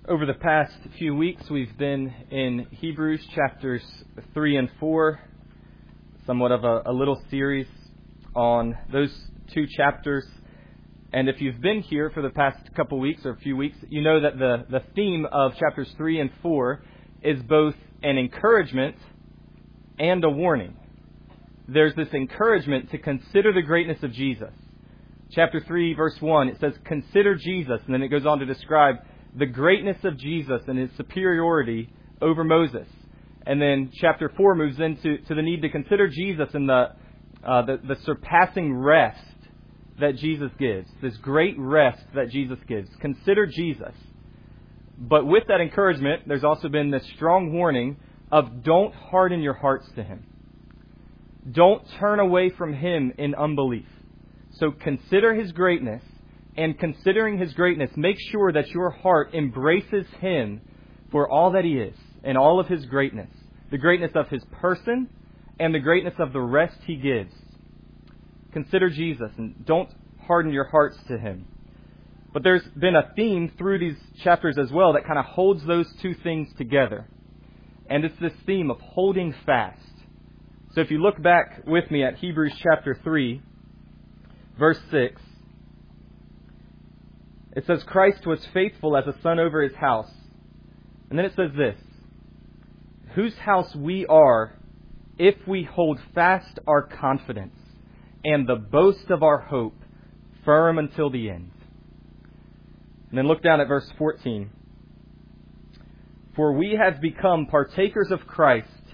Over the past few weeks, we've been in Hebrews chapters 3 and 4, somewhat of a little series on those two chapters. And if you've been here for the past couple weeks or a few weeks, you know that the theme of chapters 3 and 4 is both an encouragement and a warning. There's this encouragement to consider the greatness of Jesus. Chapter 3, verse 1, it says, "Consider Jesus," and then it goes on to describe the greatness of Jesus and his superiority over Moses. And then chapter 4 moves into the need to consider Jesus and the surpassing rest that Jesus gives, this great rest that Jesus gives. Consider Jesus. But with that encouragement, there's also been this strong warning of don't harden your hearts to him. Don't turn away from him in unbelief. So consider his greatness. And considering his greatness, make sure that your heart embraces him for all that he is and all of his greatness. The greatness of his person and the greatness of the rest he gives. Consider Jesus and don't harden your hearts to him. But there's been a theme through these chapters as well that kind of holds those two things together. And it's this theme of holding fast. So if you look back with me at Hebrews chapter 3, verse 6, it says, "Christ was faithful as a son over his house." And then it says this, "Whose house we are if we hold fast our confidence and the boast of our hope firm until the end." And then look down at verse 14. "For we have become partakers of Christ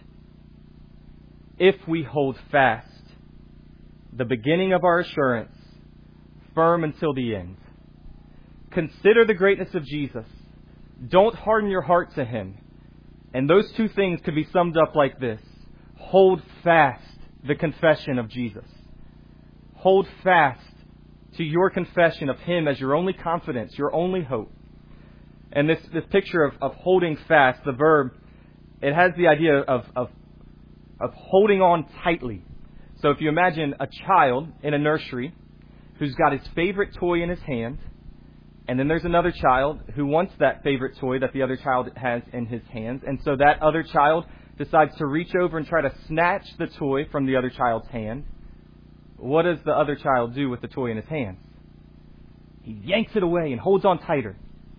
if we hold fast the beginning of our assurance firm until the end." Consider the greatness of Jesus. Don't harden your heart to him. And those two things could be summed up like this. Hold fast the confession of Jesus. Hold fast to your confession of him as your only confidence, your only hope. And this picture of holding fast, the verb, it has the idea of holding on tightly. So if you imagine a child in a nursery who's got his favorite toy in his hand, and then there's another child who wants that favorite toy that the other child has in his hands. And so that other child decides to reach over and try to snatch the toy from the other child's hand. What does the other child do with the toy in his hands? He yanks it away and holds on tighter.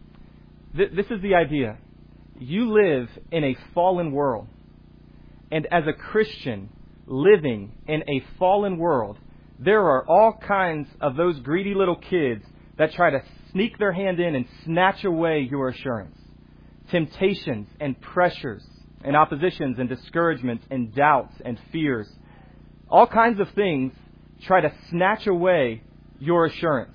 This is the idea. You live in a fallen world. And as a Christian living in a fallen world, there are all kinds of those greedy little kids that try to sneak their hand in and snatch away your assurance. Temptations and pressures and oppositions and discouragements and doubts and fears. All kinds of things try to snatch away your assurance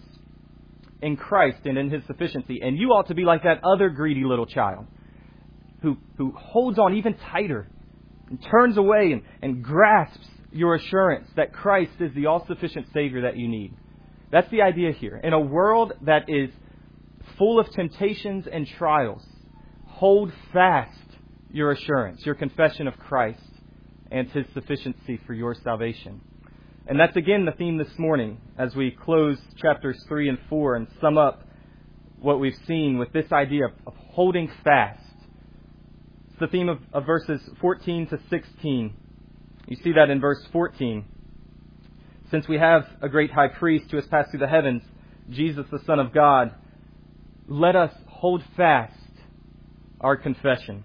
in Christ and in his sufficiency. And you ought to be like that other greedy little child who holds on even tighter and turns away and grasps your assurance that Christ is the all-sufficient Savior that you need. That's the idea here. In a world that is full of temptations and trials, hold fast your assurance, your confession of Christ and his sufficiency for your salvation. And that's again the theme this morning as we close chapters 3 and 4 and sum up what we've seen with this idea of holding fast. It's the theme of verses 14 to 16. You see that in verse 14. "Since we have a great high priest who has passed through the heavens, Jesus the Son of God, let us hold fast our confession."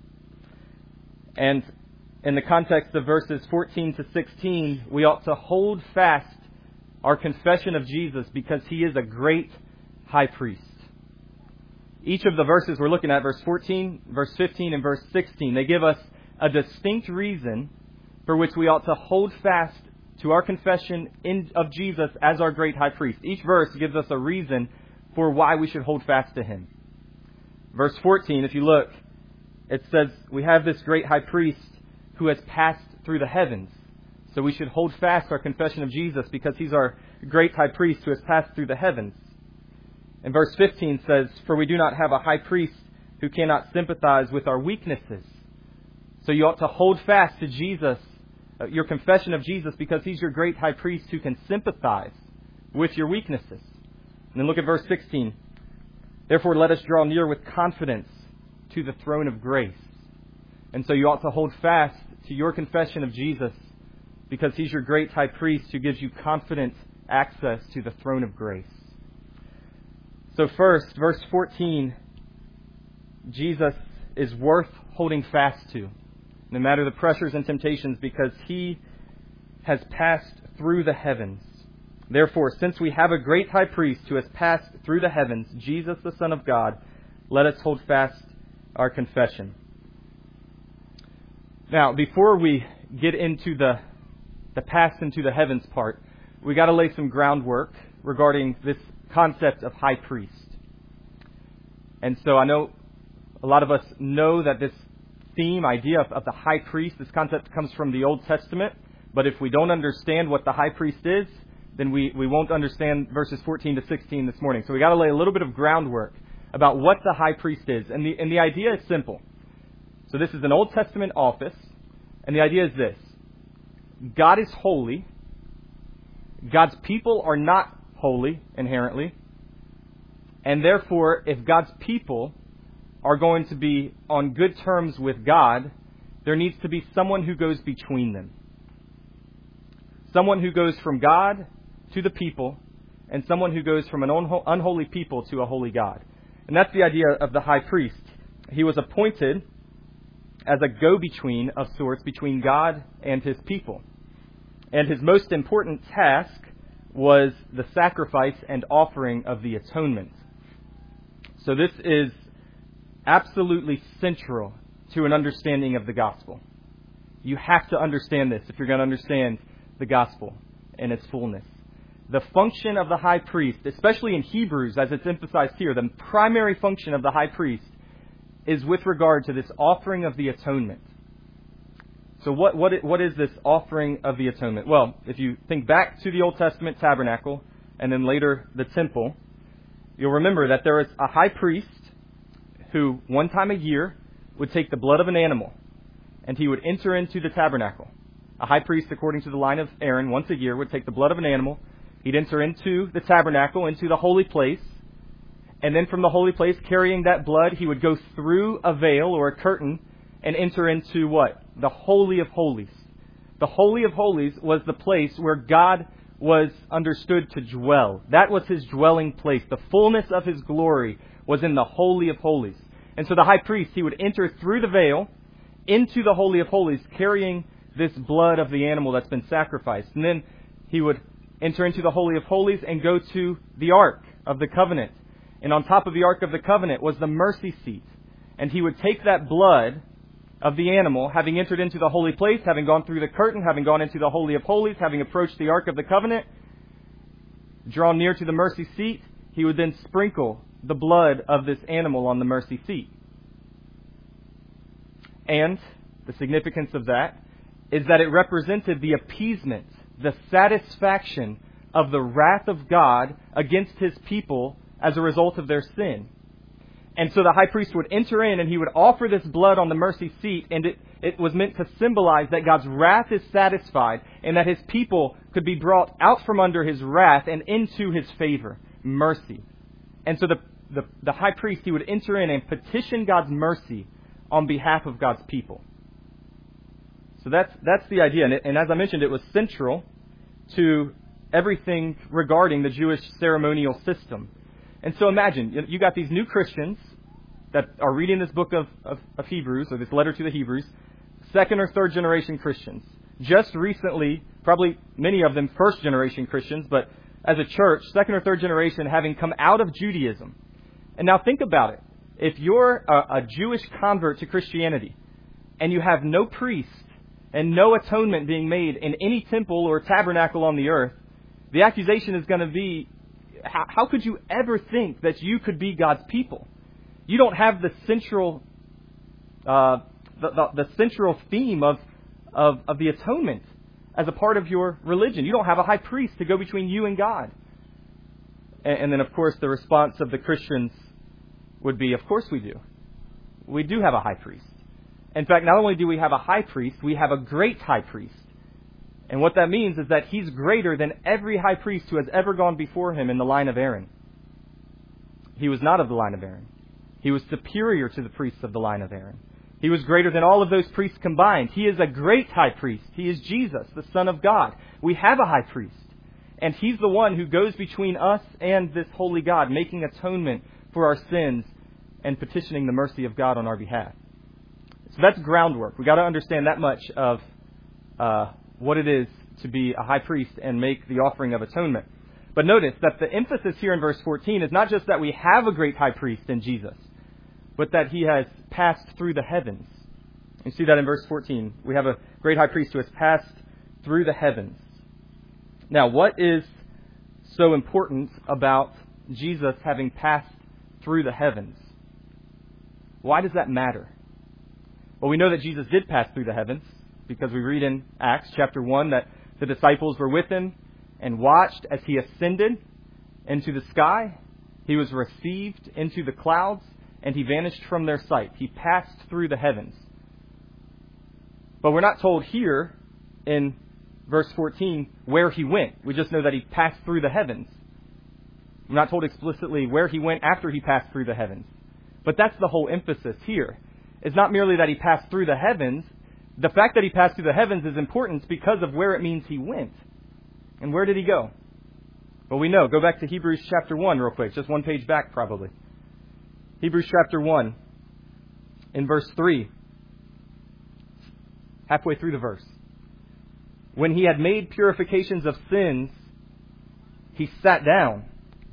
And in the context of verses 14 to 16, we ought to hold fast our confession of Jesus because he is a great high priest. Each of the verses we're looking at, verse 14, verse 15, and verse 16, they give us a distinct reason for which we ought to hold fast to our confession of Jesus as our great high priest. Each verse gives us a reason for why we should hold fast to him. Verse 14, if you look, it says we have this great high priest who has passed through the heavens. So we should hold fast our confession of Jesus because he's our great high priest who has passed through the heavens. And verse 15 says, "For we do not have a high priest who cannot sympathize with our weaknesses." So you ought to hold fast to Jesus, your confession of Jesus, because he's your great high priest who can sympathize with your weaknesses. And then look at verse 16. Therefore, let us draw near with confidence to the throne of grace. And so you ought to hold fast to your confession of Jesus, because He's your great high priest who gives you confident access to the throne of grace. So first, verse 14, Jesus is worth holding fast to, no matter the pressures and temptations, because He has passed through the heavens. Therefore, since we have a great high priest who has passed through the heavens, Jesus, the Son of God, let us hold fast our confession. Now, before we get into the pass into the heavens part, we got to lay some groundwork regarding this concept of high priest. And so I know a lot of us know that this idea of the high priest, this concept comes from the Old Testament. But if we don't understand what the high priest is, then we won't understand verses 14 to 16 this morning. So we got to lay a little bit of groundwork about what the high priest is. And the idea is simple. So this is an Old Testament office, and the idea is this. God is holy. God's people are not holy inherently. And therefore, if God's people are going to be on good terms with God, there needs to be someone who goes between them. Someone who goes from God to the people, and someone who goes from an unholy people to a holy God. And that's the idea of the high priest. He was appointed as a go-between of sorts between God and His people. And his most important task was the sacrifice and offering of the atonement. So this is absolutely central to an understanding of the gospel. You have to understand this if you're going to understand the gospel in its fullness. The function of the high priest, especially in Hebrews as it's emphasized here, the primary function of the high priest is with regard to this offering of the atonement. So what is this offering of the atonement? Well, if you think back to the Old Testament tabernacle and then later the temple, you'll remember that there was a high priest who one time a year would take the blood of an animal and he would enter into the tabernacle. A high priest, according to the line of Aaron, once a year would take the blood of an animal. He'd enter into the tabernacle, into the holy place. And then from the holy place, carrying that blood, he would go through a veil or a curtain and enter into what? The Holy of Holies. The Holy of Holies was the place where God was understood to dwell. That was His dwelling place. The fullness of His glory was in the Holy of Holies. And so the high priest, he would enter through the veil into the Holy of Holies, carrying this blood of the animal that's been sacrificed. And then he would enter into the Holy of Holies and go to the Ark of the Covenant. And on top of the Ark of the Covenant was the mercy seat. And he would take that blood of the animal, having entered into the holy place, having gone through the curtain, having gone into the Holy of Holies, having approached the Ark of the Covenant, drawn near to the mercy seat, he would then sprinkle the blood of this animal on the mercy seat. And the significance of that is that it represented the appeasement, the satisfaction of the wrath of God against His people as a result of their sin. And so the high priest would enter in and he would offer this blood on the mercy seat, and it was meant to symbolize that God's wrath is satisfied and that His people could be brought out from under His wrath and into His favor, mercy. And so the high priest, he would enter in and petition God's mercy on behalf of God's people. So that's the idea. And as I mentioned, it was central to everything regarding the Jewish ceremonial system. And so imagine, you got these new Christians that are reading this book of Hebrews, or this letter to the Hebrews, second or third generation Christians. Just recently, probably many of them first generation Christians, but as a church, second or third generation having come out of Judaism. And now think about it. If you're a Jewish convert to Christianity and you have no priest and no atonement being made in any temple or tabernacle on the earth, the accusation is going to be, how could you ever think that you could be God's people? You don't have the central the central theme of the atonement as a part of your religion. You don't have a high priest to go between you and God. And then, of course, the response of the Christians would be, of course we do. We do have a high priest. In fact, not only do we have a high priest, we have a great high priest. And what that means is that He's greater than every high priest who has ever gone before Him in the line of Aaron. he was not of the line of Aaron. He was superior to the priests of the line of Aaron. He was greater than all of those priests combined. He is a great high priest. He is Jesus, the Son of God. We have a high priest. And he's the one who goes between us and this holy God, making atonement for our sins and petitioning the mercy of God on our behalf. So that's groundwork. We've got to understand that much of what it is to be a high priest and make the offering of atonement. But notice that the emphasis here in verse 14 is not just that we have a great high priest in Jesus, but that he has passed through the heavens. You see that in verse 14. We have a great high priest who has passed through the heavens. Now, what is so important about Jesus having passed through the heavens? Why does that matter? Well, we know that Jesus did pass through the heavens because we read in Acts chapter 1 that the disciples were with him and watched as he ascended into the sky. He was received into the clouds and he vanished from their sight. He passed through the heavens. But we're not told here in verse 14 where he went. We just know that he passed through the heavens. We're not told explicitly where he went after he passed through the heavens. But that's the whole emphasis here. It's not merely that he passed through the heavens. The fact that he passed through the heavens is important because of where it means he went. And where did he go? Well, we know. Go back to Hebrews chapter 1 real quick. Just one page back, probably. Hebrews chapter 1 in verse 3. Halfway through the verse. When he had made purifications of sins, he sat down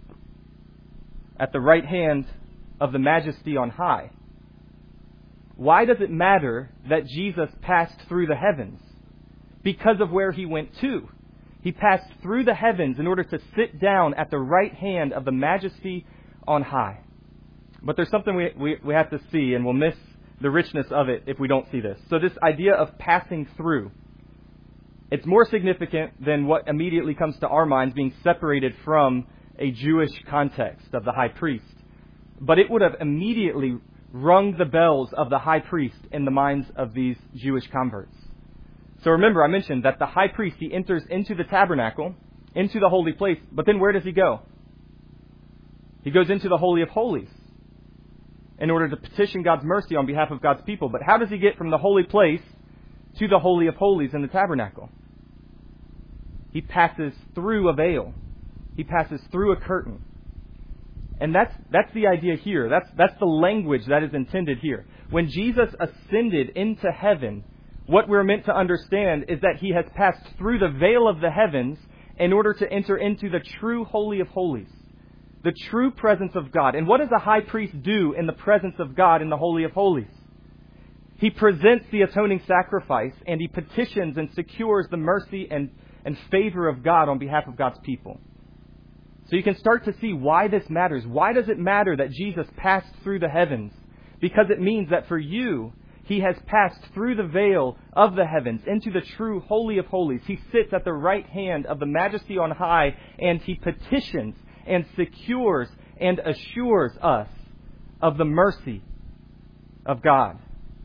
at the right hand of the Majesty on high. Why does it matter that Jesus passed through the heavens? Because of where he went to. He passed through the heavens in order to sit down at the right hand of the Majesty on high. But there's something we have to see, and we'll miss the richness of it if we don't see this. So this idea of passing through, it's more significant than what immediately comes to our minds being separated from a Jewish context of the high priest. But it would have immediately rung the bells of the high priest in the minds of these Jewish converts. So remember, I mentioned that the high priest, he enters into the tabernacle, into the holy place, but then where does he go? He goes into the Holy of Holies in order to petition God's mercy on behalf of God's people. But how does he get from the holy place to the Holy of Holies in the tabernacle? He passes through a veil. He passes through a curtain. And that's the idea here. That's the language that is intended here. When Jesus ascended into heaven, what we're meant to understand is that he has passed through the veil of the heavens in order to enter into the true Holy of Holies, the true presence of God. And what does a high priest do in the presence of God in the Holy of Holies? He presents the atoning sacrifice and he petitions and secures the mercy and favor of God on behalf of God's people. So you can start to see why this matters. Why does it matter that Jesus passed through the heavens? Because it means that for you, he has passed through the veil of the heavens into the true Holy of Holies. He sits at the right hand of the Majesty on high, and he petitions and secures and assures us of the mercy of God.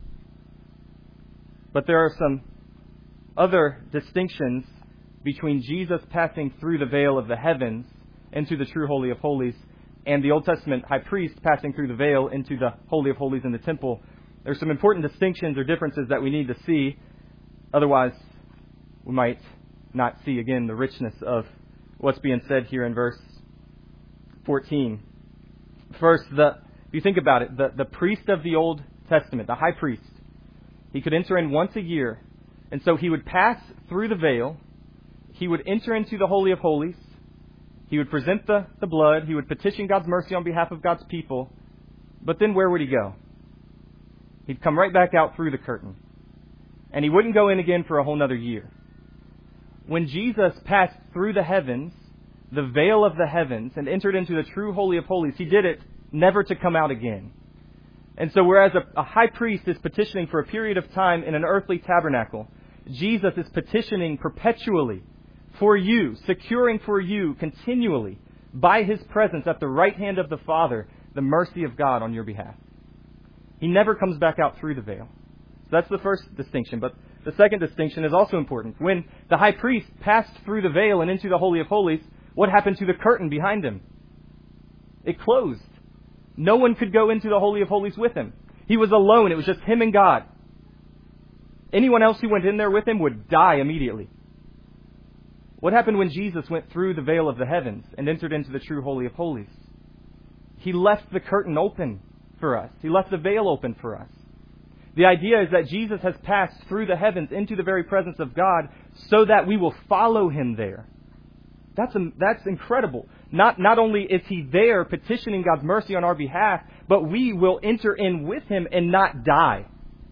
But there are some other distinctions between Jesus passing through the veil of the heavens into the true Holy of Holies and the Old Testament high priest passing through the veil into the Holy of Holies in the temple. There's some important distinctions or differences that we need to see. Otherwise, we might not see again the richness of what's being said here in verse 14. First, if you think about it, the priest of the Old Testament, the high priest, he could enter in once a year. And so he would pass through the veil. He would enter into the Holy of Holies. He would present the blood. He would petition God's mercy on behalf of God's people. But then where would he go? He'd come right back out through the curtain. And he wouldn't go in again for a whole nother year. When Jesus passed through the heavens, the veil of the heavens, and entered into the true Holy of Holies, he did it never to come out again. And so whereas a high priest is petitioning for a period of time in an earthly tabernacle, Jesus is petitioning perpetually for you, securing for you continually, by his presence at the right hand of the Father, the mercy of God on your behalf. He never comes back out through the veil. So that's the first distinction. But the second distinction is also important. When the high priest passed through the veil and into the Holy of Holies, what happened to the curtain behind him? It closed. No one could go into the Holy of Holies with him. He was alone. It was just him and God. Anyone else who went in there with him would die immediately. What happened when Jesus went through the veil of the heavens and entered into the true Holy of Holies? He left the curtain open for us. He left the veil open for us. The idea is that Jesus has passed through the heavens into the very presence of God so that we will follow him there. That's incredible. Not only is he there petitioning God's mercy on our behalf, but we will enter in with him and not die.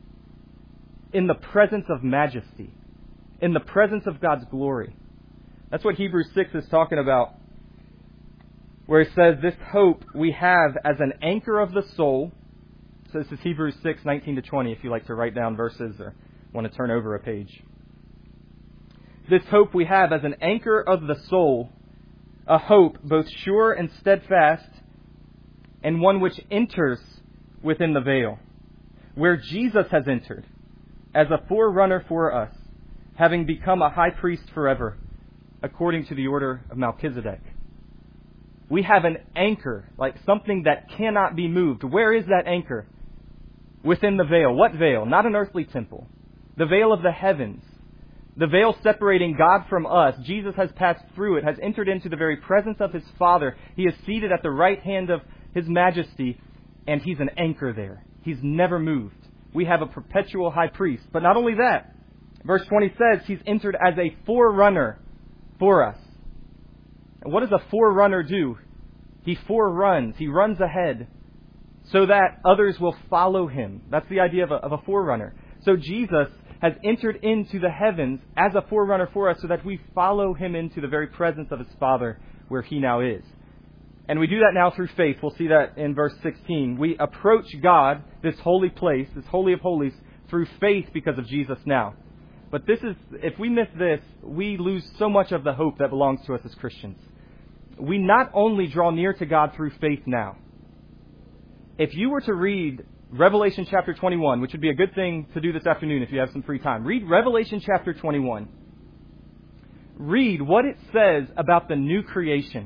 In the presence of majesty. In the presence of God's glory. That's what Hebrews 6 is talking about. Where it says, this hope we have as an anchor of the soul. So this is Hebrews 6, 19 to 20, if you like to write down verses or want to turn over a page. This hope we have as an anchor of the soul, a hope both sure and steadfast, and one which enters within the veil, where Jesus has entered as a forerunner for us, having become a high priest forever, according to the order of Melchizedek. We have an anchor, like something that cannot be moved. Where is that anchor? Within the veil. What veil? Not an earthly temple. The veil of the heavens. The veil separating God from us. Jesus has passed through it, has entered into the very presence of his Father. He is seated at the right hand of his majesty, and he's an anchor there. He's never moved. We have a perpetual high priest. But not only that, verse 20 says he's entered as a forerunner for us. And what does a forerunner do? He foreruns. He runs ahead so that others will follow him. That's the idea of a forerunner. So Jesus has entered into the heavens as a forerunner for us so that we follow him into the very presence of his Father where he now is. And we do that now through faith. We'll see that in verse 16. We approach God, this holy place, this Holy of Holies, through faith because of Jesus now. But this is, if we miss this, we lose so much of the hope that belongs to us as Christians. We not only draw near to God through faith now. If you were to read Revelation chapter 21, which would be a good thing to do this afternoon if you have some free time. Read Revelation chapter 21. Read what it says about the new creation.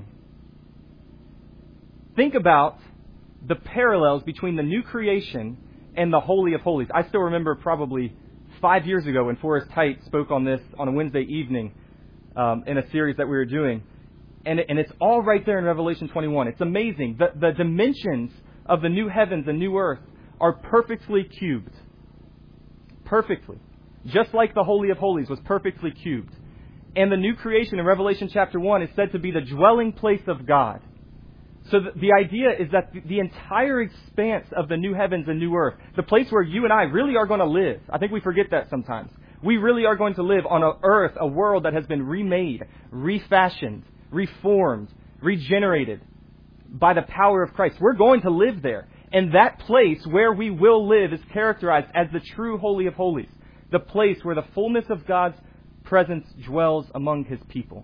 Think about the parallels between the new creation and the Holy of Holies. I still remember probably 5 years ago when Forrest Height spoke on this on a Wednesday evening in a series that we were doing. And it's all right there in Revelation 21. It's amazing. The dimensions of the new heavens and new earth are perfectly cubed. Perfectly. Just like the Holy of Holies was perfectly cubed. And the new creation in Revelation chapter 1 is said to be the dwelling place of God. So the idea is that the entire expanse of the new heavens and new earth, the place where you and I really are going to live, I think we forget that sometimes. We really are going to live on an earth, a world that has been remade, refashioned, reformed, regenerated by the power of Christ. We're going to live there. And that place where we will live is characterized as the true Holy of Holies. The place where the fullness of God's presence dwells among his people.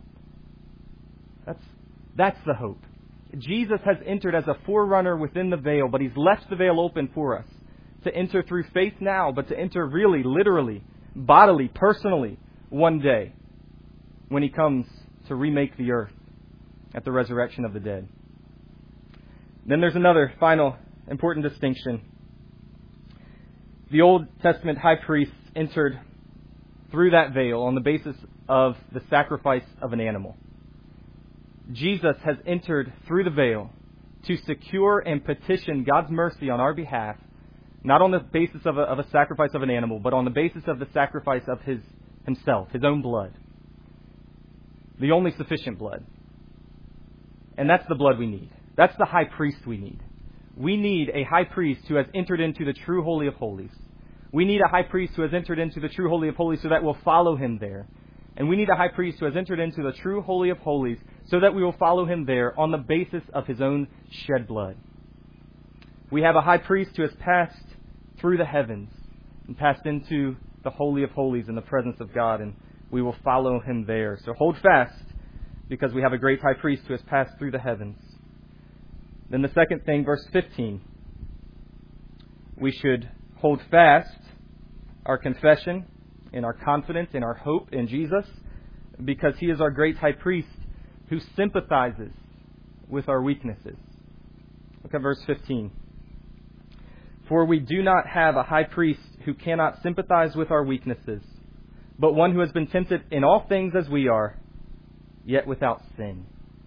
That's the hope. Jesus has entered as a forerunner within the veil, but he's left the veil open for us to enter through faith now, but to enter really, literally, bodily, personally, one day when he comes to remake the earth at the resurrection of the dead. Then there's another final important distinction. The Old Testament high priests entered through that veil on the basis of the sacrifice of an animal. Jesus has entered through the veil to secure and petition God's mercy on our behalf, not on the basis of a sacrifice of an animal, but on the basis of the sacrifice of himself, his own blood. The only sufficient blood. And that's the blood we need. That's the high priest we need. We need a high priest who has entered into the true Holy of Holies. We need a high priest who has entered into the true Holy of Holies so that we'll follow him there. And we need a high priest who has entered into the true Holy of Holies so that we will follow him there on the basis of his own shed blood. We have a high priest who has passed through the heavens and passed into the Holy of Holies in the presence of God, and we will follow him there. So hold fast, because we have a great high priest who has passed through the heavens. Then the second thing, verse 15. We should hold fast our confession and our confidence and our hope in Jesus, because he is our great high priest who sympathizes with our weaknesses. Look at verse 15. For we do not have a high priest who cannot sympathize with our weaknesses, but one who has been tempted in all things as we are, yet without sin.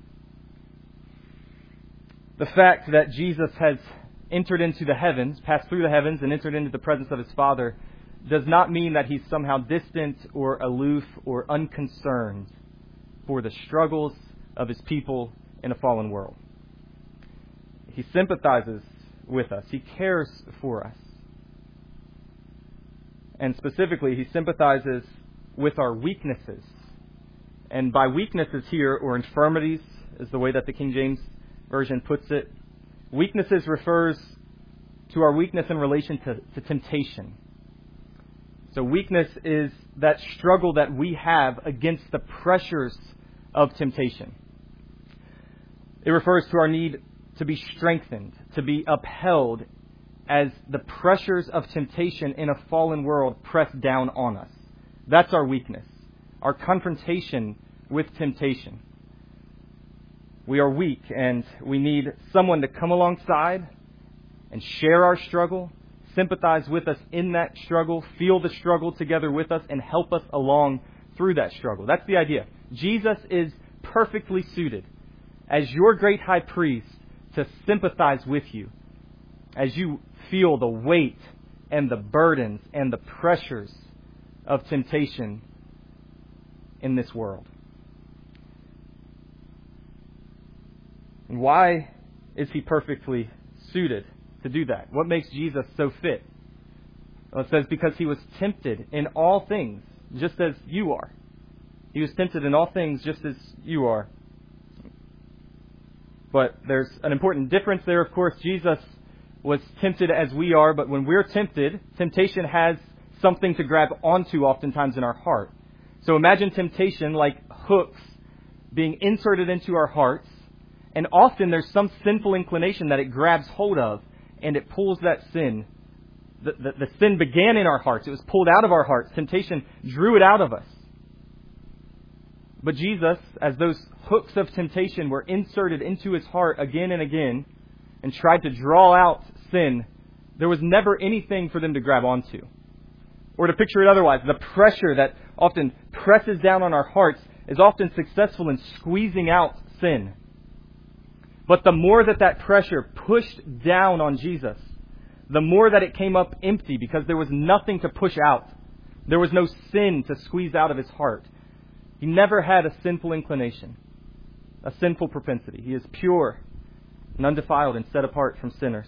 The fact that Jesus has entered into the heavens, passed through the heavens, and entered into the presence of his Father does not mean that he's somehow distant or aloof or unconcerned for the struggles of his people in a fallen world. He sympathizes with us. He cares for us. And specifically, he sympathizes with our weaknesses. And by weaknesses here, or infirmities, is the way that the King James Version puts it. Weaknesses refers to our weakness in relation to temptation. So weakness is that struggle that we have against the pressures of temptation. It refers to our need to be strengthened, to be upheld as the pressures of temptation in a fallen world press down on us. That's our weakness, our confrontation with temptation. We are weak and we need someone to come alongside and share our struggle, sympathize with us in that struggle, feel the struggle together with us, and help us along through that struggle. That's the idea. Jesus is perfectly suited as your great high priest to sympathize with you as you feel the weight and the burdens and the pressures of temptation in this world. And why is he perfectly suited to do that? What makes Jesus so fit? Well, it says because he was tempted in all things, just as you are. He was tempted in all things, just as you are. But there's an important difference there, of course. Jesus was tempted as we are, but when we're tempted, temptation has something to grab onto oftentimes in our heart. So imagine temptation like hooks being inserted into our hearts, and often there's some sinful inclination that it grabs hold of, and it pulls that sin. The sin began in our hearts. It was pulled out of our hearts. Temptation drew it out of us. But Jesus, as those hooks of temptation were inserted into his heart again and again and tried to draw out sin, there was never anything for them to grab onto. Or to picture it otherwise, the pressure that often presses down on our hearts is often successful in squeezing out sin. But the more that pressure pushed down on Jesus, the more that it came up empty because there was nothing to push out. There was no sin to squeeze out of his heart. He never had a sinful inclination, a sinful propensity. He is pure and undefiled and set apart from sinners.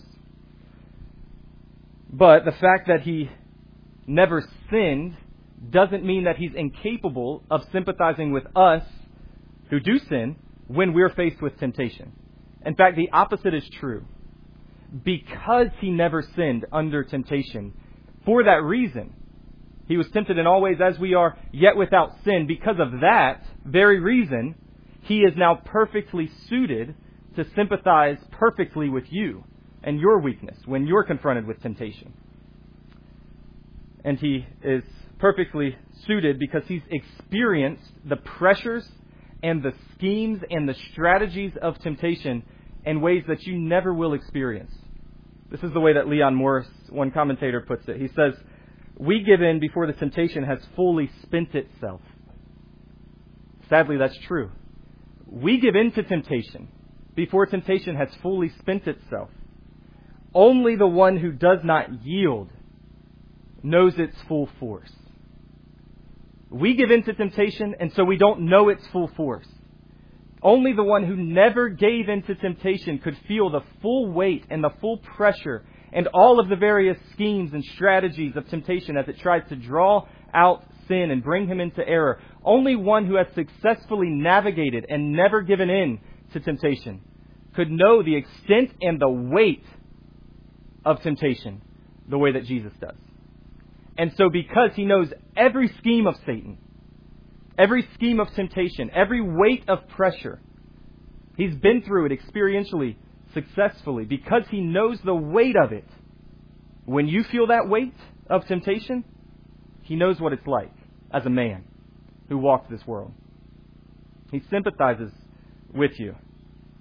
But the fact that he never sinned doesn't mean that he's incapable of sympathizing with us who do sin when we're faced with temptation. In fact, the opposite is true. Because he never sinned under temptation, for that reason, he was tempted in all ways as we are, yet without sin. Because of that very reason, he is now perfectly suited to sympathize perfectly with you and your weakness when you're confronted with temptation. And he is perfectly suited because he's experienced the pressures and the schemes and the strategies of temptation in ways that you never will experience. This is the way that Leon Morris, one commentator, puts it. He says, "We give in before the temptation has fully spent itself." Sadly, that's true. We give in to temptation before temptation has fully spent itself. Only the one who does not yield knows its full force. We give in to temptation, and so we don't know its full force. Only the one who never gave in to temptation could feel the full weight and the full pressure and all of the various schemes and strategies of temptation as it tries to draw out sin and bring him into error. Only one who has successfully navigated and never given in to temptation could know the extent and the weight of temptation the way that Jesus does. And so because he knows every scheme of Satan, every scheme of temptation, every weight of pressure, he's been through it experientially, successfully, because he knows the weight of it. When you feel that weight of temptation, he knows what it's like as a man who walks this world. He sympathizes with you.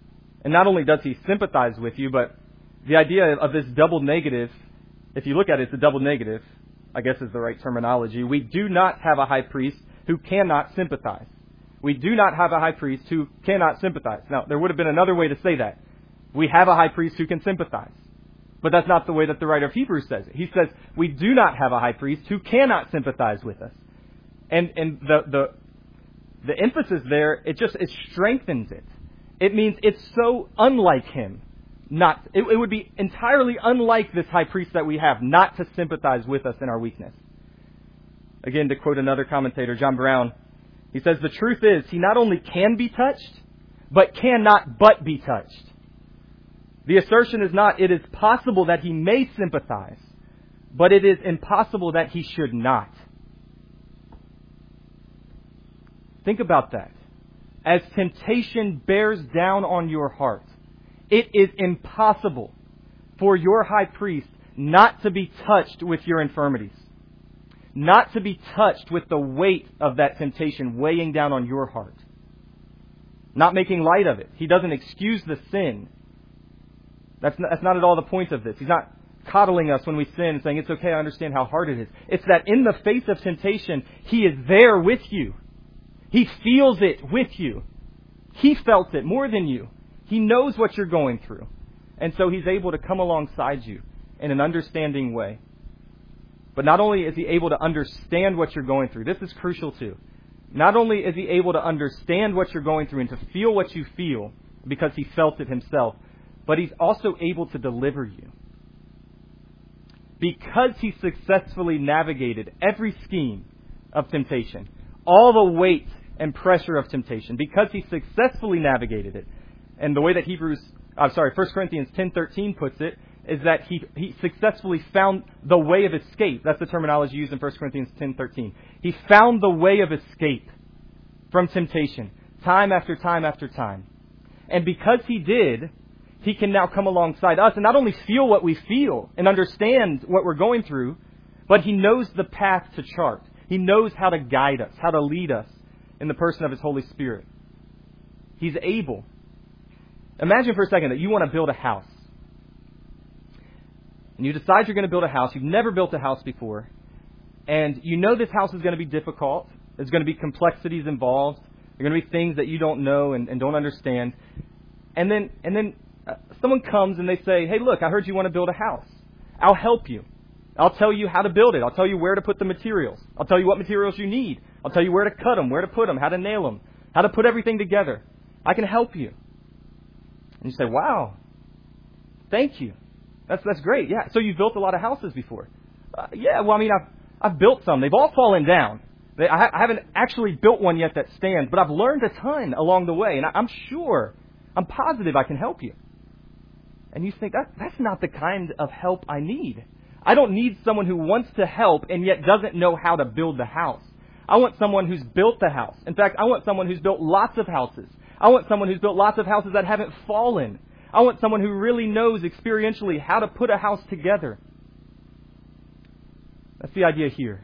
And not only does he sympathize with you, but the idea of this double negative, if you look at it, it's a double negative, I guess is the right terminology. We do not have a high priest who cannot sympathize. We do not have a high priest who cannot sympathize. Now, there would have been another way to say that. We have a high priest who can sympathize. But that's not the way that the writer of Hebrews says it. He says, we do not have a high priest who cannot sympathize with us. And the emphasis there, it strengthens it. It means it's so unlike him. It would be entirely unlike this high priest that we have not to sympathize with us in our weakness. Again, to quote another commentator, John Brown, he says, the truth is, he not only can be touched, but cannot but be touched. The assertion is not, it is possible that he may sympathize, but it is impossible that he should not. Think about that. As temptation bears down on your heart, it is impossible for your high priest not to be touched with your infirmities, not to be touched with the weight of that temptation weighing down on your heart, not making light of it. He doesn't excuse the sin. That's not at all the point of this. He's not coddling us when we sin and saying, it's okay, I understand how hard it is. It's that in the face of temptation, He is there with you. He feels it with you. He felt it more than you. He knows what you're going through. And so He's able to come alongside you in an understanding way. But not only is He able to understand what you're going through, this is crucial too. Not only is He able to understand what you're going through and to feel what you feel because He felt it Himself, but He's also able to deliver you. Because He successfully navigated every scheme of temptation, all the weight and pressure of temptation, because He successfully navigated it. And the way that 1 Corinthians 10:13 puts it, is that he successfully found the way of escape. That's the terminology used in 1 Corinthians 10:13. He found the way of escape from temptation, time after time after time. And because He did, He can now come alongside us and not only feel what we feel and understand what we're going through, but He knows the path to chart. He knows how to guide us, how to lead us in the person of His Holy Spirit. He's able. Imagine for a second that you want to build a house. And you decide you're going to build a house. You've never built a house before. And you know this house is going to be difficult. There's going to be complexities involved. There are going to be things that you don't know and don't understand. And then someone comes and they say, hey, look, I heard you want to build a house. I'll help you. I'll tell you how to build it. I'll tell you where to put the materials. I'll tell you what materials you need. I'll tell you where to cut them, where to put them, how to nail them, how to put everything together. I can help you. And you say, wow, thank you. That's great. Yeah. So you've built a lot of houses before. Yeah. Well, I mean, I've built some. They've all fallen down. I haven't actually built one yet that stands, but I've learned a ton along the way. And I'm positive I can help you. And you think, that's not the kind of help I need. I don't need someone who wants to help and yet doesn't know how to build the house. I want someone who's built the house. In fact, I want someone who's built lots of houses. I want someone who's built lots of houses that haven't fallen. I want someone who really knows experientially how to put a house together. That's the idea here.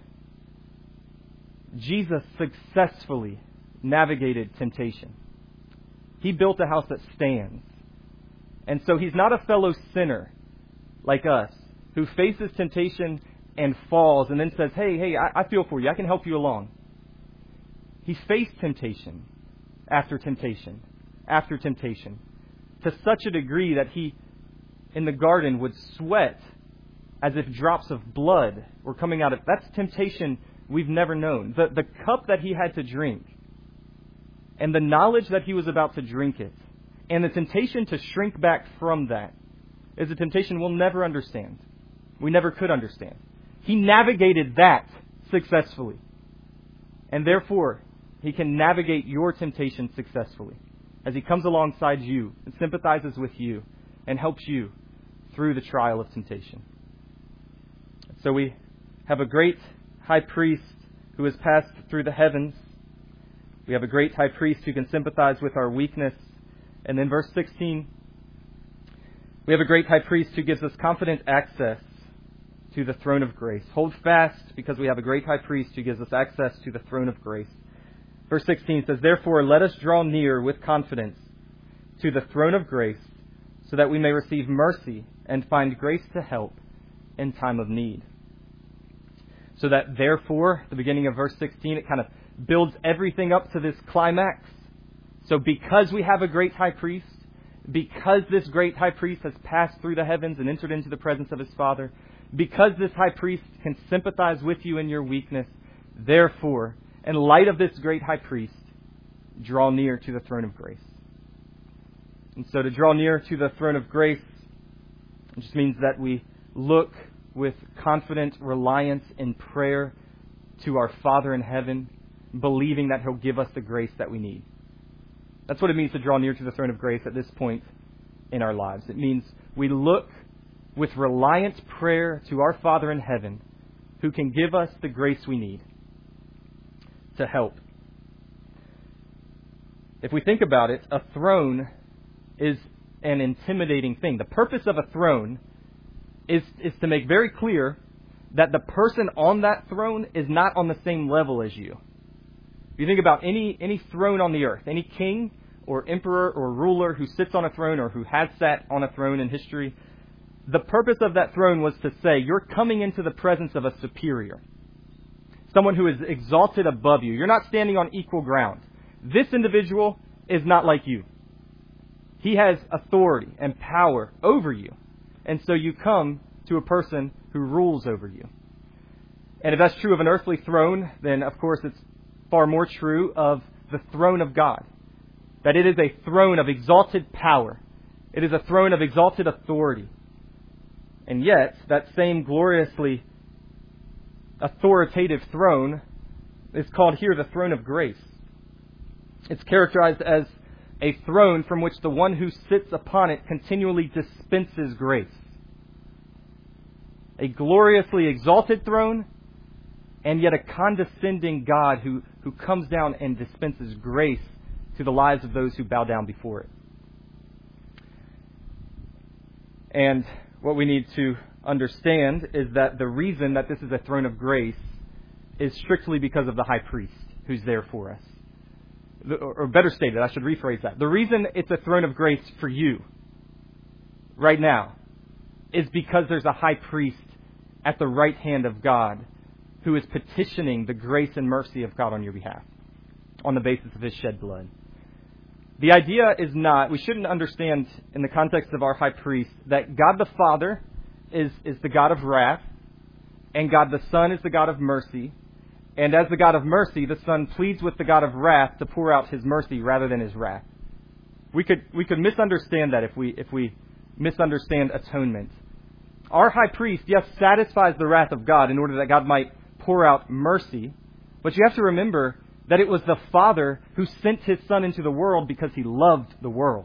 Jesus successfully navigated temptation. He built a house that stands. And so He's not a fellow sinner like us who faces temptation and falls and then says, hey, I feel for you. I can help you along. He faced temptation after temptation after temptation to such a degree that He, in the garden, would sweat as if drops of blood were coming out of... That's temptation we've never known. The cup that He had to drink and the knowledge that He was about to drink it and the temptation to shrink back from that is a temptation we'll never understand. We never could understand. He navigated that successfully. And therefore, He can navigate your temptation successfully as He comes alongside you and sympathizes with you and helps you through the trial of temptation. So we have a great high priest who has passed through the heavens. We have a great high priest who can sympathize with our weakness. And then verse 16, we have a great high priest who gives us confident access to the throne of grace. Hold fast, because we have a great high priest who gives us access to the throne of grace. Verse 16 says, therefore, let us draw near with confidence to the throne of grace so that we may receive mercy and find grace to help in time of need. So that therefore, the beginning of verse 16, it kind of builds everything up to this climax. So because we have a great high priest, because this great high priest has passed through the heavens and entered into the presence of his Father, because this high priest can sympathize with you in your weakness, therefore, in light of this great high priest, draw near to the throne of grace. And so to draw near to the throne of grace, it just means that we look with confident reliance in prayer to our Father in heaven, believing that He'll give us the grace that we need. That's what it means to draw near to the throne of grace at this point in our lives. It means we look with reliant prayer to our Father in heaven, who can give us the grace we need to help. If we think about it, a throne is an intimidating thing. The purpose of a throne is to make very clear that the person on that throne is not on the same level as you. If you think about any throne on the earth, any king or emperor or ruler who sits on a throne or who has sat on a throne in history, the purpose of that throne was to say, you're coming into the presence of a superior, someone who is exalted above you. You're not standing on equal ground. This individual is not like you. He has authority and power over you. And so you come to a person who rules over you. And if that's true of an earthly throne, then of course it's far more true of the throne of God. That it is a throne of exalted power. It is a throne of exalted authority. And yet, that same gloriously authoritative throne is called here the throne of grace. It's characterized as a throne from which the one who sits upon it continually dispenses grace. A gloriously exalted throne, and yet a condescending God who comes down and dispenses grace to the lives of those who bow down before it. And what we need to understand is that the reason that this is a throne of grace is strictly because of the high priest who's there for us. Or better stated, I should rephrase that. The reason it's a throne of grace for you right now is because there's a high priest at the right hand of God who is petitioning the grace and mercy of God on your behalf on the basis of His shed blood. The idea is not, we shouldn't understand in the context of our high priest that God the Father is the God of wrath and God the Son is the God of mercy. And as the God of mercy, the Son pleads with the God of wrath to pour out His mercy rather than His wrath. We could misunderstand that if we misunderstand atonement. Our high priest, yes, satisfies the wrath of God in order that God might pour out mercy. But you have to remember that it was the Father who sent His Son into the world because He loved the world.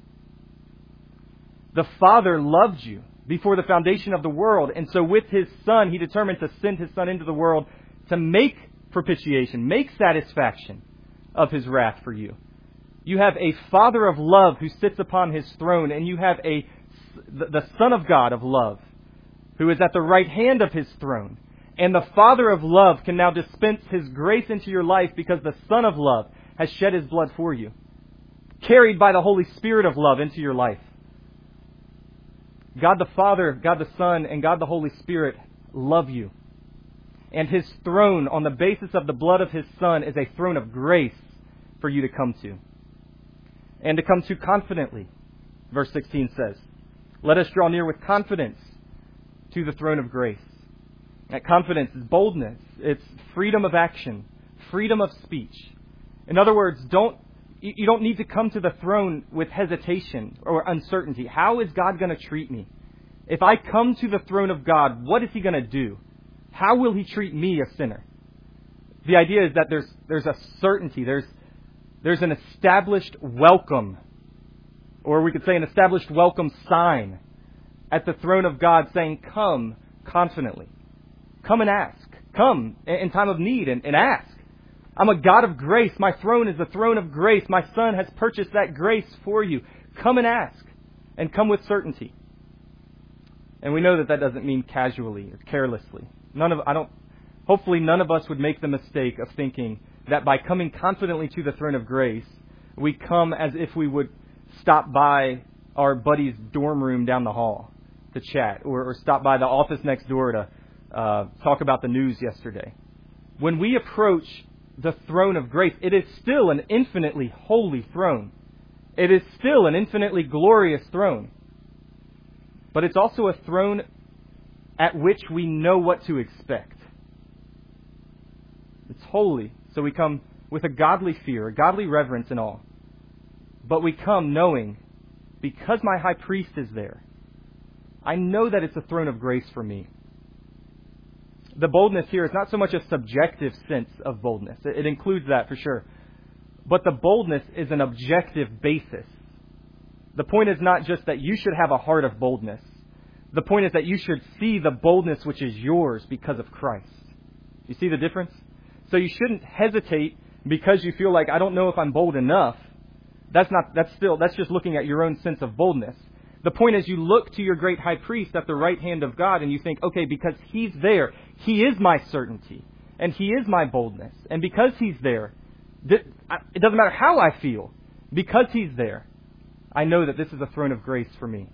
The Father loved you before the foundation of the world. And so with His Son, He determined to send His Son into the world to make propitiation, make satisfaction of His wrath for you. You have a Father of love who sits upon His throne, and you have the Son of God of love who is at the right hand of His throne. And the Father of love can now dispense His grace into your life because the Son of love has shed His blood for you, carried by the Holy Spirit of love into your life. God the Father, God the Son, and God the Holy Spirit love you. And His throne on the basis of the blood of His Son is a throne of grace for you to come to. And to come to confidently. Verse 16 says, let us draw near with confidence to the throne of grace. That confidence is boldness. It's freedom of action, freedom of speech. In other words, you don't need to come to the throne with hesitation or uncertainty. How is God going to treat me? If I come to the throne of God, what is He going to do? How will He treat me, a sinner? The idea is that there's a certainty. There's an established welcome, or we could say an established welcome sign at the throne of God saying, come confidently. Come and ask. Come in time of need and ask. I'm a God of grace. My throne is the throne of grace. My Son has purchased that grace for you. Come and ask. And come with certainty. And we know that doesn't mean casually or carelessly. Hopefully none of us would make the mistake of thinking that by coming confidently to the throne of grace, we come as if we would stop by our buddy's dorm room down the hall to chat, or stop by the office next door to talk about the news yesterday. When we approach the throne of grace, it is still an infinitely holy throne. It is still an infinitely glorious throne. But it's also a throne at which we know what to expect. It's holy, so we come with a godly fear, a godly reverence and awe. But we come knowing, because my high priest is there, I know that it's a throne of grace for me. The boldness here is not so much a subjective sense of boldness. It includes that for sure. But the boldness is an objective basis. The point is not just that you should have a heart of boldness. The point is that you should see the boldness which is yours because of Christ. You see the difference? So you shouldn't hesitate because you feel like, I don't know if I'm bold enough. That's just looking at your own sense of boldness. The point is you look to your great high priest at the right hand of God and you think, okay, because he's there, he is my certainty and he is my boldness. And because he's there, it doesn't matter how I feel. Because he's there, I know that this is a throne of grace for me.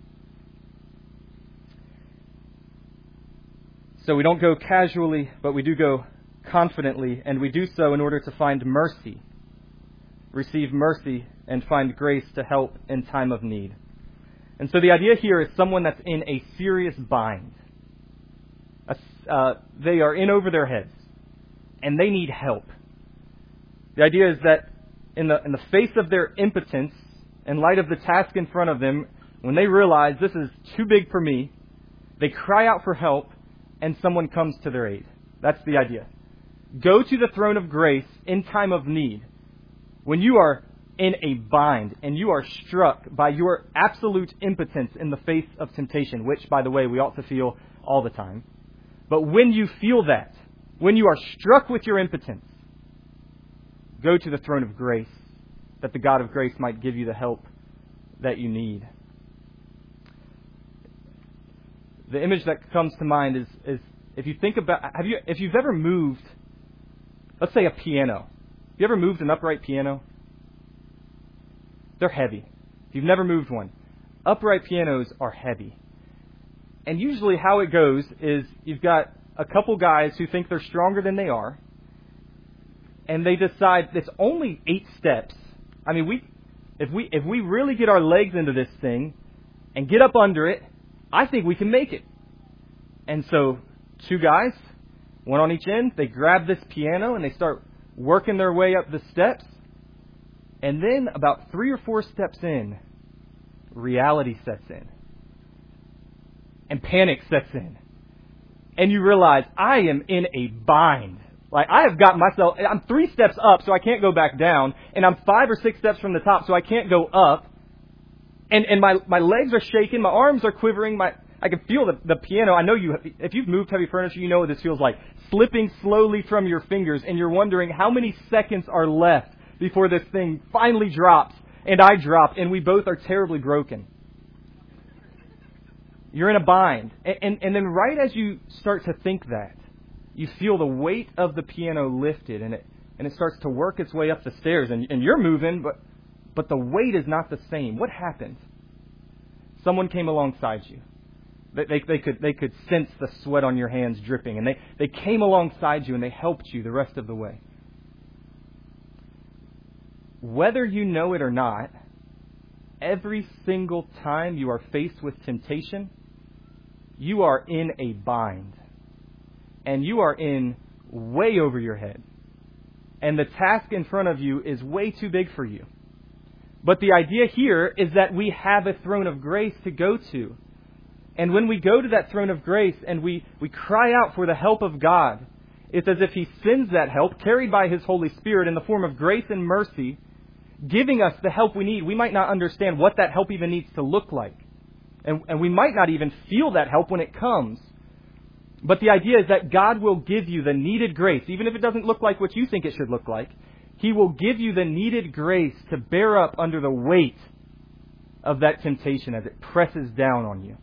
So we don't go casually, but we do go confidently, and we do so in order to find mercy, receive mercy, and find grace to help in time of need. And so the idea here is someone that's in a serious bind. They are in over their heads, and they need help. The idea is that in the face of their impotence, in light of the task in front of them, when they realize this is too big for me, they cry out for help, and someone comes to their aid. That's the idea. Go to the throne of grace in time of need. When you are in a bind and you are struck by your absolute impotence in the face of temptation, which, by the way, we ought to feel all the time. But when you feel that, when you are struck with your impotence, go to the throne of grace, that the God of grace might give you the help that you need. The image that comes to mind is if you think about, if you've ever moved, let's say a piano. Have you ever moved an upright piano? They're heavy. If you've never moved one, upright pianos are heavy. And usually how it goes is you've got a couple guys who think they're stronger than they are, and they decide it's only 8 steps. I mean, if we really get our legs into this thing and get up under it, I think we can make it. And so 2 guys, one on each end, they grab this piano and they start working their way up the steps. And then about 3 or 4 steps in, reality sets in. And panic sets in. And you realize, I am in a bind. Like, I have got myself, I'm 3 steps up, so I can't go back down. And I'm 5 or 6 steps from the top, so I can't go up. And my legs are shaking, my arms are quivering, I can feel the piano. I know if you've moved heavy furniture, you know what this feels like. Slipping slowly from your fingers, and you're wondering how many seconds are left before this thing finally drops, and I drop, and we both are terribly broken. You're in a bind. And then right as you start to think that, you feel the weight of the piano lifted, and it starts to work its way up the stairs, and you're moving, but the weight is not the same. What happened? Someone came alongside you. They could sense the sweat on your hands dripping, and they came alongside you and they helped you the rest of the way. Whether you know it or not, every single time you are faced with temptation, you are in a bind. And you are in way over your head. And the task in front of you is way too big for you. But the idea here is that we have a throne of grace to go to. And when we go to that throne of grace and we cry out for the help of God, it's as if He sends that help, carried by His Holy Spirit in the form of grace and mercy, giving us the help we need. We might not understand what that help even needs to look like. And we might not even feel that help when it comes. But the idea is that God will give you the needed grace, even if it doesn't look like what you think it should look like. He will give you the needed grace to bear up under the weight of that temptation as it presses down on you.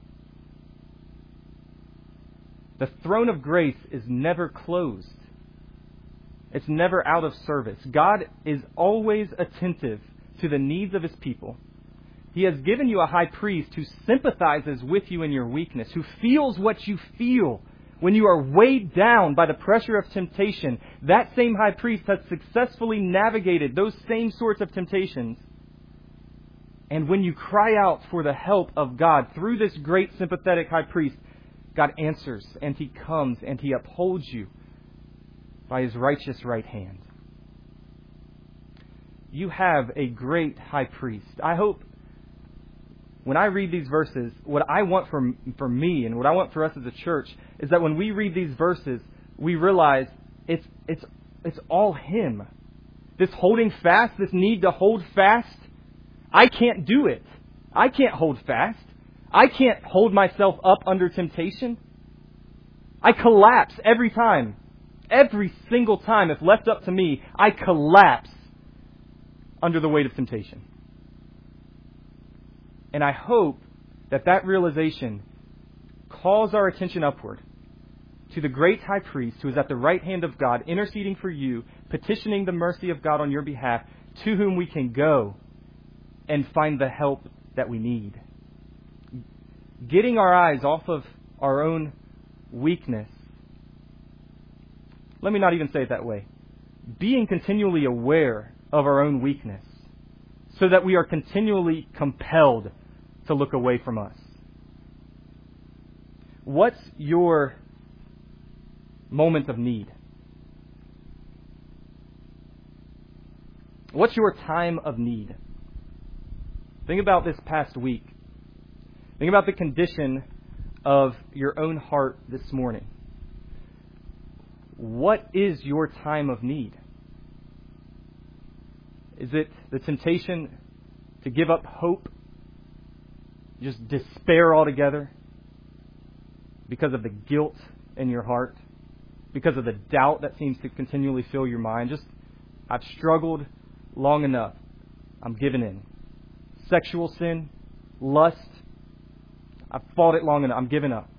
The throne of grace is never closed. It's never out of service. God is always attentive to the needs of His people. He has given you a high priest who sympathizes with you in your weakness, who feels what you feel when you are weighed down by the pressure of temptation. That same high priest has successfully navigated those same sorts of temptations. And when you cry out for the help of God through this great sympathetic high priest, God answers, and He comes, and He upholds you by His righteous right hand. You have a great high priest. I hope when I read these verses, what I want for me and what I want for us as a church is that when we read these verses, we realize it's all Him. This holding fast, this need to hold fast, I can't do it. I can't hold fast. I can't hold myself up under temptation. I collapse every time. Every single time, if left up to me, I collapse under the weight of temptation. And I hope that realization calls our attention upward to the great high priest who is at the right hand of God, interceding for you, petitioning the mercy of God on your behalf, to whom we can go and find the help that we need. Getting our eyes off of our own weakness. Let me not even say it that way. Being continually aware of our own weakness so that we are continually compelled to look away from us. What's your moment of need? What's your time of need? Think about this past week. Think about the condition of your own heart this morning. What is your time of need? Is it the temptation to give up hope? Just despair altogether? Because of the guilt in your heart? Because of the doubt that seems to continually fill your mind? I've struggled long enough. I'm giving in. Sexual sin, lust, I've fought it long enough. I'm giving up.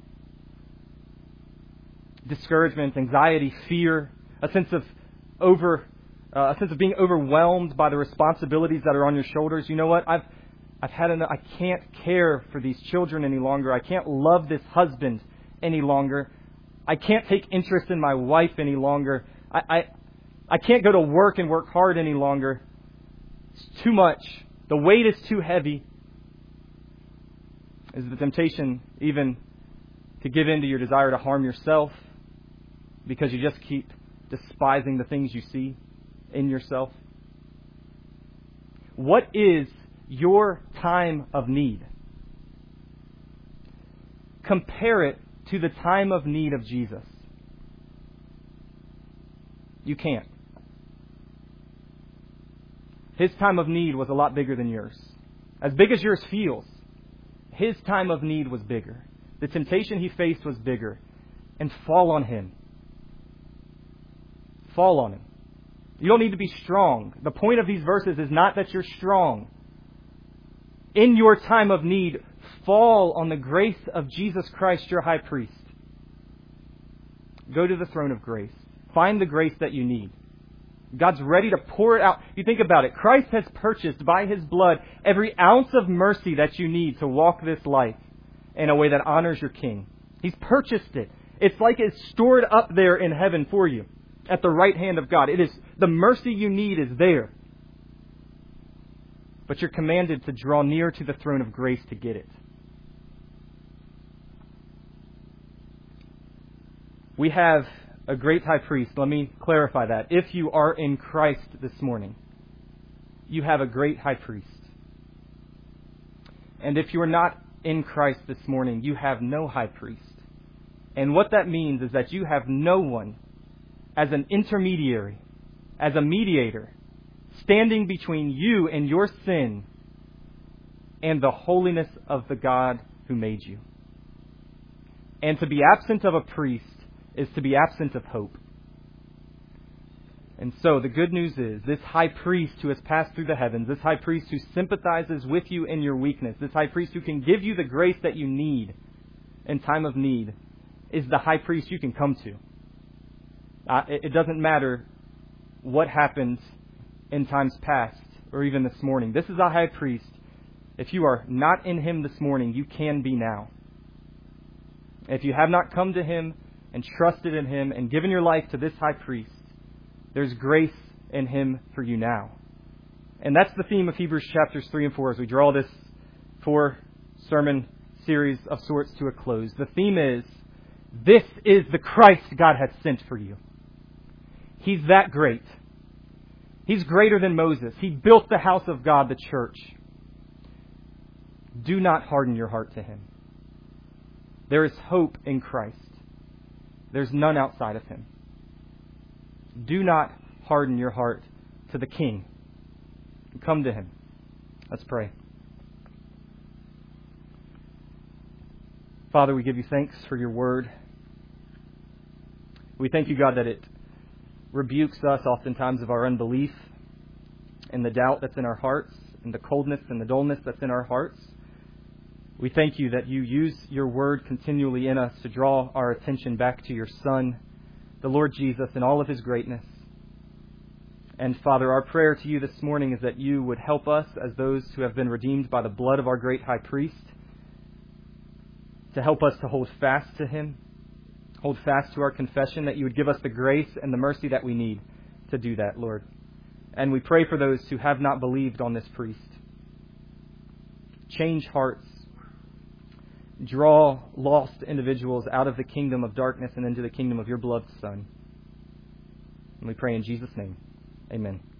Discouragement, anxiety, fear, a sense of being overwhelmed by the responsibilities that are on your shoulders. You know what? I've had enough. I can't care for these children any longer. I can't love this husband any longer. I can't take interest in my wife any longer. I can't go to work and work hard any longer. It's too much. The weight is too heavy. Is the temptation even to give in to your desire to harm yourself because you just keep despising the things you see in yourself? What is your time of need? Compare it to the time of need of Jesus. You can't. His time of need was a lot bigger than yours. As big as yours feels, His time of need was bigger. The temptation He faced was bigger. And fall on Him. Fall on Him. You don't need to be strong. The point of these verses is not that you're strong. In your time of need, fall on the grace of Jesus Christ, your high priest. Go to the throne of grace. Find the grace that you need. God's ready to pour it out. You think about it. Christ has purchased by His blood every ounce of mercy that you need to walk this life in a way that honors your King. He's purchased it. It's like it's stored up there in heaven for you at the right hand of God. It is the mercy you need is there. But you're commanded to draw near to the throne of grace to get it. We have a great high priest. Let me clarify that. If you are in Christ this morning, you have a great high priest. And if you are not in Christ this morning, you have no high priest. And what that means is that you have no one as an intermediary, as a mediator, standing between you and your sin and the holiness of the God who made you. And to be absent of a priest is to be absent of hope. And so the good news is this high priest who has passed through the heavens, this high priest who sympathizes with you in your weakness, this high priest who can give you the grace that you need in time of need, is the high priest you can come to. It doesn't matter what happened in times past or even this morning. This is a high priest If you are not in Him this morning, you can be now. If you have not come to Him and trusted in Him and given your life to this high priest, there's grace in Him for you now. And that's the theme of Hebrews chapters 3 and 4 as we draw this 4-sermon series of sorts to a close. The theme is, this is the Christ God hath sent for you. He's that great. He's greater than Moses. He built the house of God, the church. Do not harden your heart to Him. There is hope in Christ. There's none outside of Him. Do not harden your heart to the King. Come to Him. Let's pray. Father, we give you thanks for your word. We thank you, God, that it rebukes us oftentimes of our unbelief and the doubt that's in our hearts and the coldness and the dullness that's in our hearts. We thank you that you use your word continually in us to draw our attention back to your Son, the Lord Jesus, and all of His greatness. And Father, our prayer to you this morning is that you would help us as those who have been redeemed by the blood of our great high priest, to help us to hold fast to Him, hold fast to our confession, that you would give us the grace and the mercy that we need to do that, Lord. And we pray for those who have not believed on this priest. Change hearts. Draw lost individuals out of the kingdom of darkness and into the kingdom of your beloved Son. And we pray in Jesus' name. Amen.